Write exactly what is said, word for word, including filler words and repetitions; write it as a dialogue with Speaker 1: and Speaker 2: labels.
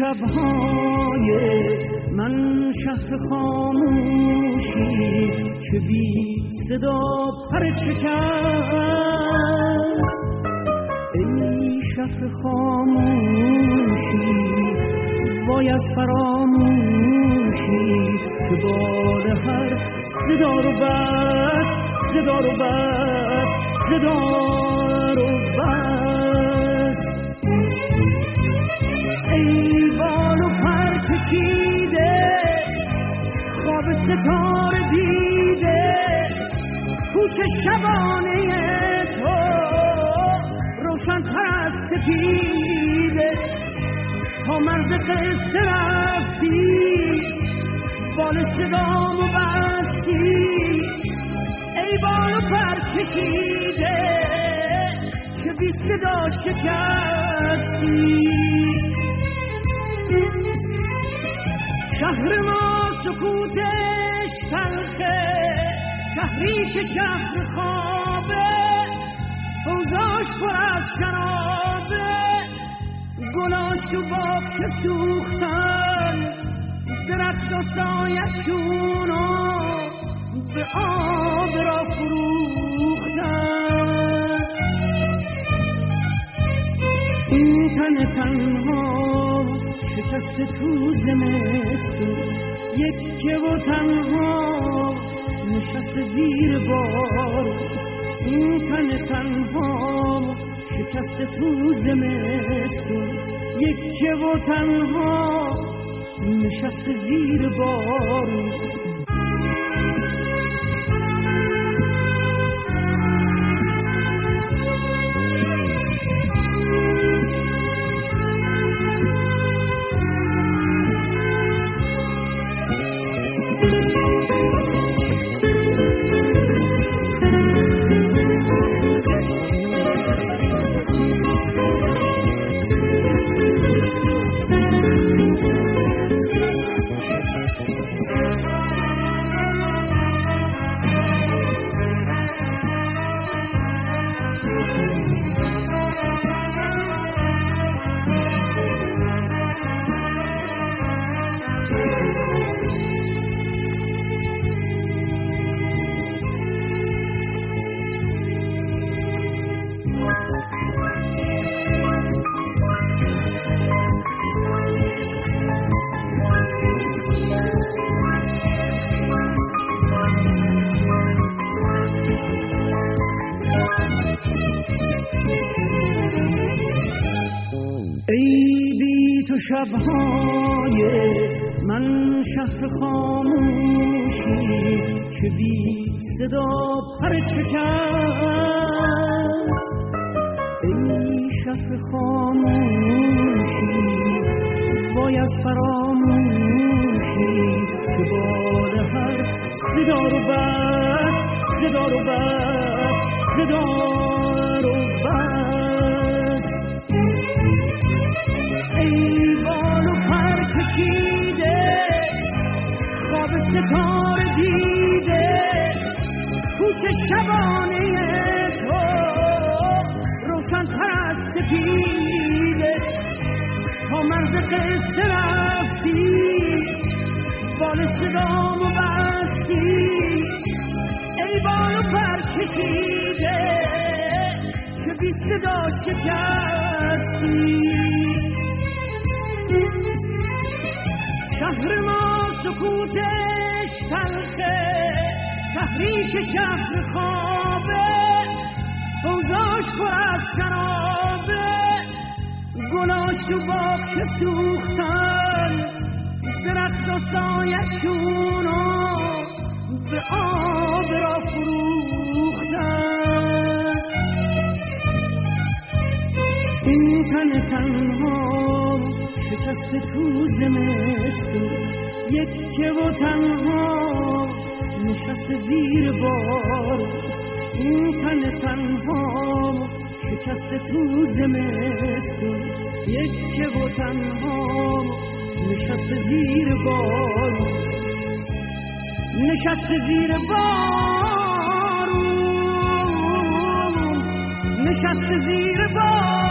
Speaker 1: شبهای من شهر خاموشی که بی صدا پر شکست. ای شهر خاموشی وای از فراموشی که بال هر صدا رو بس صدا رو بس صدا رو بس. ای بال و پر کشیده خواب ستاره دیده کوچ شبانه تو روشن تر از سپیده. تا مرز قصه رفتی بال صدامو بستی. ای بال و پر کشیده که بی صدا شکستی. شهر ما سکوتش تلخه شهری که شهر خوابه فوزاش پر از شرابه گلاش و باغچه سوختن درخت و سایه‌شونو به آب را فروختن. این تن تنها شکسته تو زمستون یکه و تنها نشسته زیر بار. این تن تنها شکسته تو زمستون یکه و تنها نشسته زیر بار. شبهای من شهر خاموشی که بی صدا پر شکست. ای شهر خاموشی وای از فراموشی که بال هر صدا رو بس صدا رو بس صدا رو بس. ای کشیده خواب ستاره دیده کوچ شبانه تو روشن تر از سپیده. تا مرز قصه رفتی بال صدامو بستی. ای بال و پر کشیده که بی صدا شکستی. شهر ما سکوتش تلخه شهری که شهر خوابه فوزاش پر از شرابه گلاش و باغچه سوختن درخت و سایه‌شونو به آب را فروختن. این تن تنها شکسته تو زمستون یکه و تنها نشسته زیر بار. این تن تنها شکسته تو زمستون یکه و تنها نشسته زیر بار. نشسته زیر بار نشسته زیر بار.